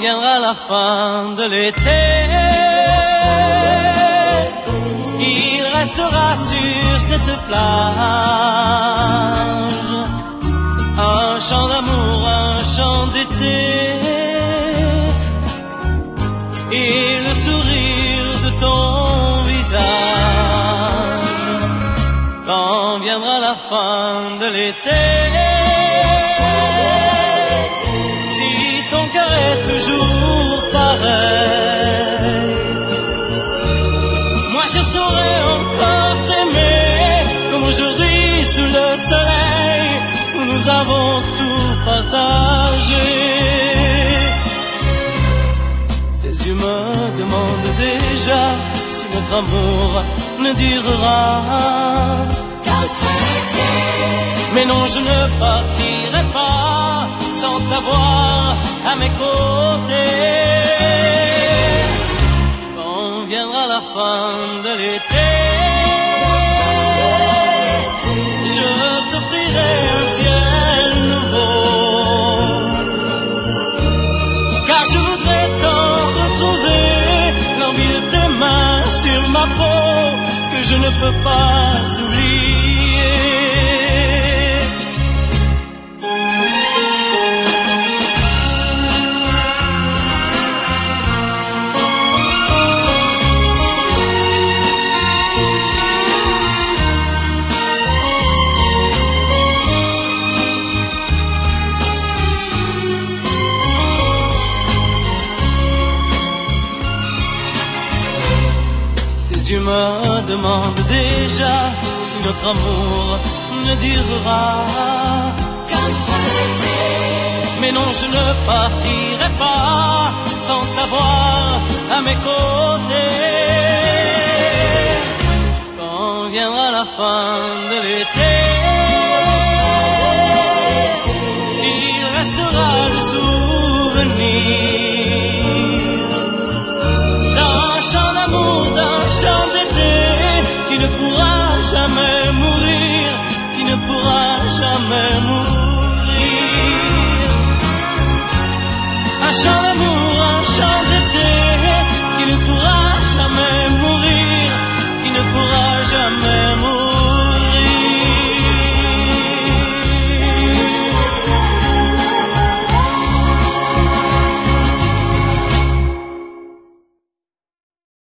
viendra la fin de l'été, il restera sur cette plage un chant d'amour, un chant d'été, et le sourire de ton visage quand viendra la fin de l'été. Si ton cœur est toujours pareil, moi je saurai encore t'aimer comme aujourd'hui sous le soleil où nous avons tout partagé. Tes yeux me demandent déjà si notre amour ne durera qu'un seul été. Mais non, je ne partirai pas sans t'avoir à mes côtés. Quand viendra la fin de l'été, je t'offrirai un ciel nouveau, car je voudrais t'en retrouver, l'envie de tes mains sur ma peau que je ne peux pas oublier. Tes yeux me demandent déjà si notre amour ne durera qu'un seul été. Mais non, je ne partirai pas sans t'avoir à mes côtés. Quand viendra la fin de l'été, il restera le souvenir d'un chant d'amour, d'un chant d'été qui ne pourra jamais mourir, qui ne pourra jamais mourir. Un chant d'amour